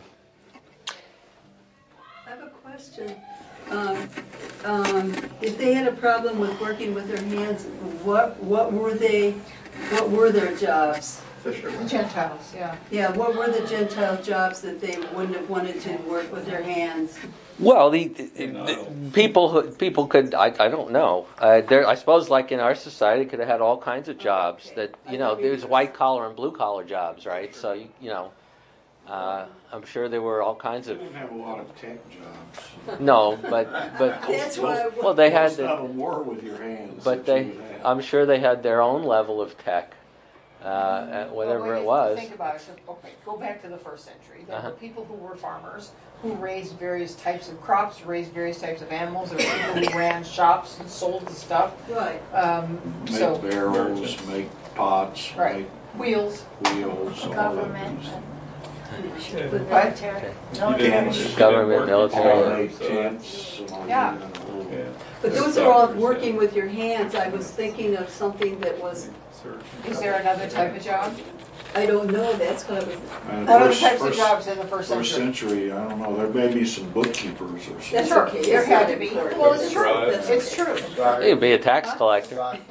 I have a question. Um, um, if they had a problem with working with their hands, what what were they? What were their jobs? Fishermen. Gentiles, yeah. Yeah, what were the Gentile jobs that they wouldn't have wanted to work with their hands? well, the, the, the people who people could I, I don't know. Uh, there I suppose like in our society could have had all kinds of jobs that you know there's white collar and blue collar jobs, right? So you, you know. Uh, I'm sure there were all kinds They of didn't have a lot of tech jobs. no, but but That's why. I- well they had It's not a the, war with your hands. but that they you would have. I'm sure they had their own level of tech, uh, at whatever Well, when it you was. Think about it. So, okay, go back to the first century. There Uh-huh. were people who were farmers who raised various types of crops, raised various types of animals. There were people who ran shops and sold the stuff. Right. Um, Make so barrels, Merchants. make pots, Right. make wheels. wheels, all Government, that. Yeah. the What? military, Okay. You military. didn't- you didn't Government, work military. All before, made so- tents and all Yeah. that. Yeah. But That's those are all doctors, working yeah. with your hands. I was thinking of something that was, Surgeon. Is there another type of job? I don't know, that's what I was, And What are the first- types of first- jobs in the first First century? century, I don't know, there may be some bookkeepers or something. That's Sure, okay. there It's had not to be. important. Well, it's true. Right. It's true. You'd be a tax collector,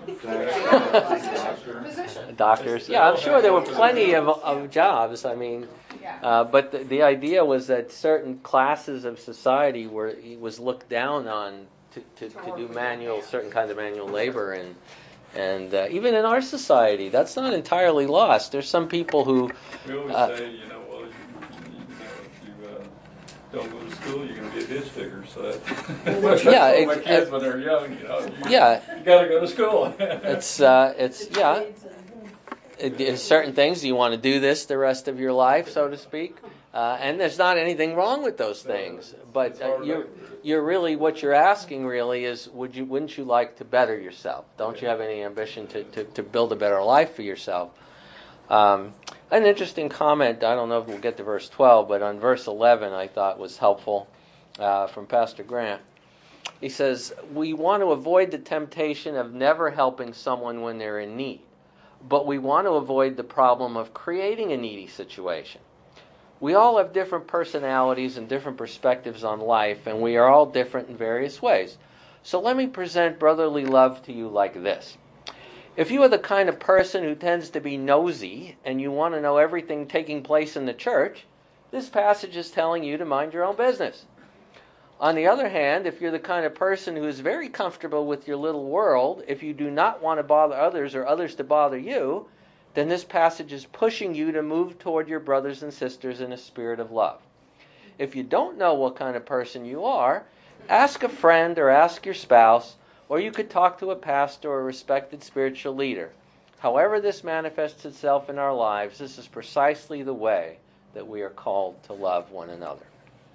Position. doctors. Yeah, I'm sure there were plenty of, of jobs. I mean, Yeah. uh, but the, the idea was that certain classes of society were was looked down on to, to, to do manual certain kind of manual labor, and and uh, even in our society, that's not entirely lost. There's some people who We always Uh, say, you know, well, you, you, you know, if you uh, don't go to school, you're going to be a ditch digger. So that, Yeah, I tell my it- kids it- when they're young, you know, you, yeah, you got to go to school. it's uh, it's yeah. It, in certain things, you want to do this the rest of your life, so to speak, uh, and there's not anything wrong with those things. But It's uh, hard you're labor. you're really what you're asking really is would you wouldn't you like to better yourself? Don't you have any ambition to, to, to build a better life for yourself? Um, an interesting comment. I don't know if we'll get to verse twelve, but on verse eleven, I thought was helpful uh, from Pastor Grant. He says we want to avoid the temptation of never helping someone when they're in need. But we want to avoid the problem of creating a needy situation. We all have different personalities and different perspectives on life, and we are all different in various ways. So let me present brotherly love to you like this. If you are the kind of person who tends to be nosy and you want to know everything taking place in the church, this passage is telling you to mind your own business. On the other hand, if you're the kind of person who is very comfortable with your little world, if you do not want to bother others or others to bother you, then this passage is pushing you to move toward your brothers and sisters in a spirit of love. If you don't know what kind of person you are, ask a friend or ask your spouse, or you could talk to a pastor or a respected spiritual leader. However this manifests itself in our lives, this is precisely the way that we are called to love one another.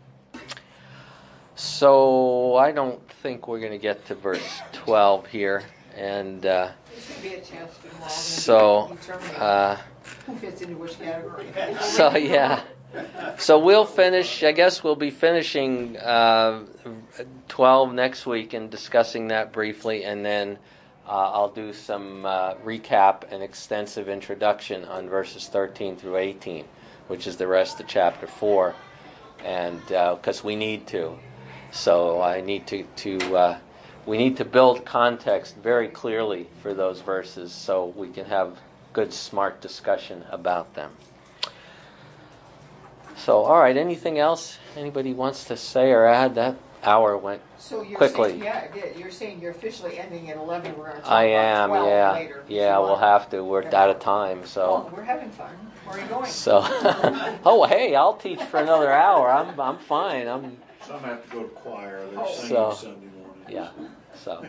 So I don't think we're going to get to verse twelve here, and uh, There's going to be a chance to tomorrow. so Determine uh, who fits into which category. so yeah. So we'll finish. I guess we'll be finishing uh, twelve next week and discussing that briefly, and then uh, I'll do some uh, recap and extensive introduction on verses thirteen through eighteen, which is the rest of chapter four, and because uh, we need to. So I need to, to uh, we need to build context very clearly for those verses so we can have good, smart discussion about them. So, all right, anything else anybody wants to say or add? That hour went So you're quickly. saying, yeah, it did. You're saying you're officially ending at eleven. We're going to talk I about am, twelve yeah. later. Yeah, So, we'll uh, have to. We're out of time, Oh, so. we're having fun. Where are you going? So, oh, hey, I'll teach for another hour. I'm I'm fine. I'm Some have to go to choir, they're Oh. singing So, Sunday morning. yeah. So,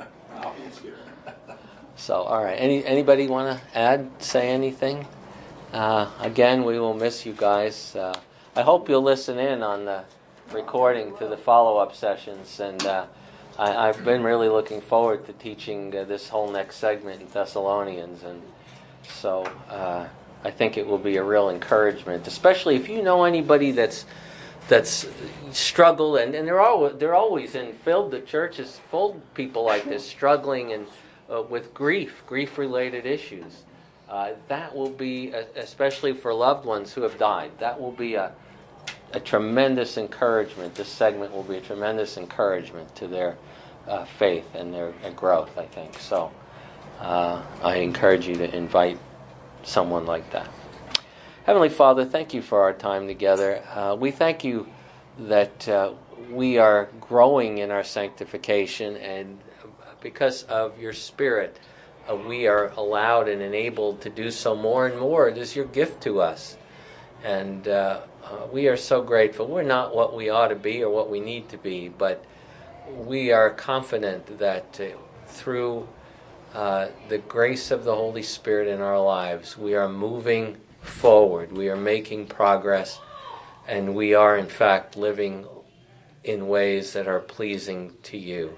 I'll be here. so all right. Any anybody want to add? Say anything? Uh, again, we will miss you guys. Uh, I hope you'll listen in on the recording to the follow-up sessions, and uh, I, I've been really looking forward to teaching uh, this whole next segment in Thessalonians, and so uh, I think it will be a real encouragement, especially if you know anybody that's that's struggled, and, and they're always they're always in filled the church is full of people like this struggling and uh, with grief, grief-related issues. Uh, that will be, especially for loved ones who have died, that will be a, a tremendous encouragement. This segment will be a tremendous encouragement to their uh, faith and their uh, growth, I think. So uh, I encourage you to invite someone like that. Heavenly Father, thank you for our time together. Uh, we thank you that uh, we are growing in our sanctification, and because of your Spirit, Uh, we are allowed and enabled to do so more and more. It is your gift to us. And uh, uh, we are so grateful. We're not what we ought to be or what we need to be, but we are confident that uh, through uh, the grace of the Holy Spirit in our lives, we are moving forward. We are making progress, and we are, in fact, living in ways that are pleasing to you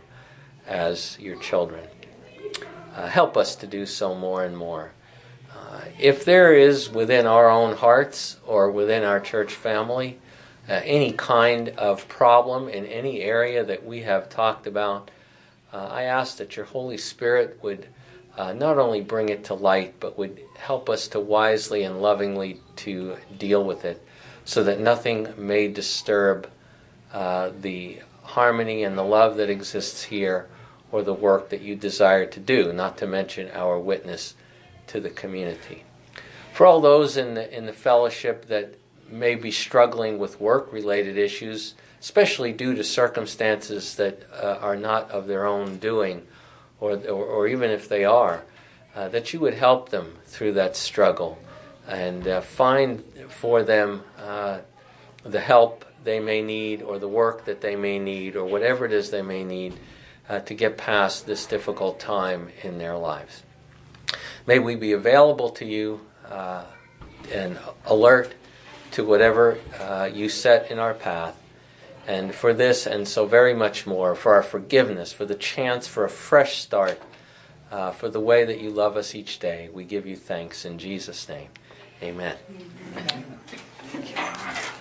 as your children. Uh, help us to do so more and more. Uh, if there is within our own hearts or within our church family uh, any kind of problem in any area that we have talked about, uh, I ask that your Holy Spirit would uh, not only bring it to light, but would help us to wisely and lovingly to deal with it, so that nothing may disturb uh, the harmony and the love that exists here, or the work that you desire to do, not to mention our witness to the community. For all those in the in the fellowship that may be struggling with work-related issues, especially due to circumstances that uh, are not of their own doing, or or, or even if they are, uh, that you would help them through that struggle, and uh, find for them uh, the help they may need, or the work that they may need, or whatever it is they may need, Uh, to get past this difficult time in their lives. May we be available to you uh, and alert to whatever uh, you set in our path. And for this and so very much more, for our forgiveness, for the chance for a fresh start, uh, for the way that you love us each day, we give you thanks in Jesus' name. Amen. Amen.